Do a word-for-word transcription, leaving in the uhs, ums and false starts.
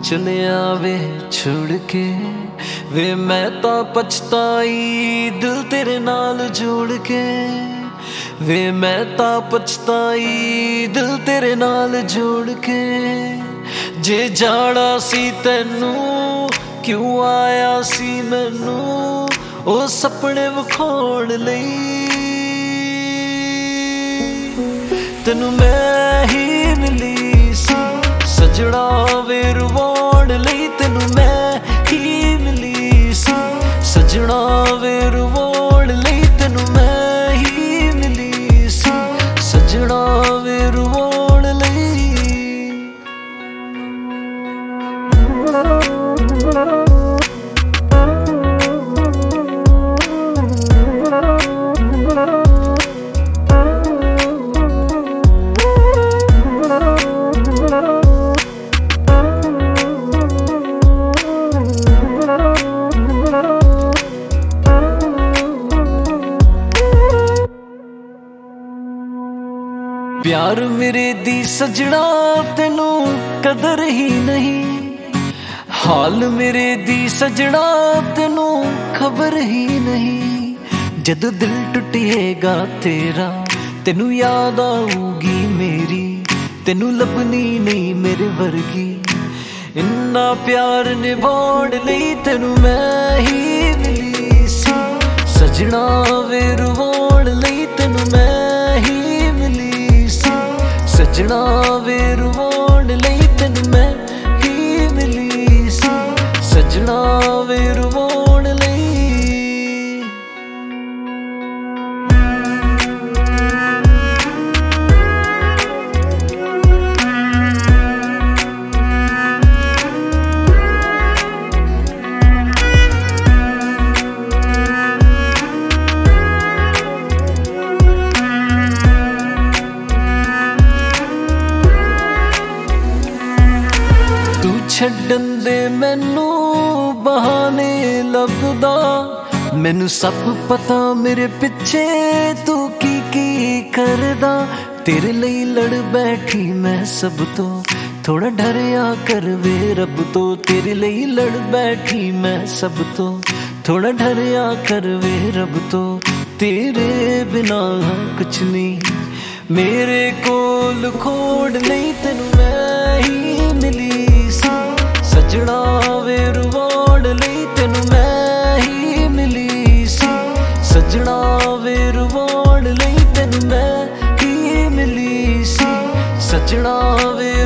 चलिया वे छोड़ के वे मैं तो पछताई दिल तेरे नाल जोड़ के वे मैं तो पछताई दिल तेरे नाल जोड़ के जे जाना सी तैनू क्यों आया सी मैनू ओ सपने विखाउण लई तैनू मैं ही मिली सी सजना वे रुवाउण लई तैनू मैं ही मिली सी सजना वे रुवाउण लई तैनू मैं ही मिली सी सजना वे रुवाउण लई प्यार मेरे दी सजना तेनू कदर ही नहीं हाल मेरे दी सजना तेनू खबर ही नहीं जदों दिल टुटेगा तेरा तेनू याद आऊगी मेरी तेनू लभनी नहीं मेरे वर्गी इन्ना प्यार निभाउण लई तेनू मैं ही मिली सी सजना वे रुवाउण लई तेनू मैं ही सजना वे रुवाउण लई तैनू मैं ही मिली सी सजना वे रुवाउण लई छड्डन दे मैनू बहाने लभदा मैनू सब पता मेरे पिछे तू की की करदा तेरे लई लड़ बैठी मैं सब तो थोड़ा डरिया कर वे रब तो तेरे लई लड़ बैठी मैं सब तो थोड़ा डरिया कर वे रब तो तेरे बिना कुछ नहीं मेरे कोल खोड़ नहीं तैनू मैं ही मिली सजना वे रुवाउण लई तैनू मैं ही मिली सी सजना वे रुवाउण लई तैनू मैं ही मिली सी सजना वे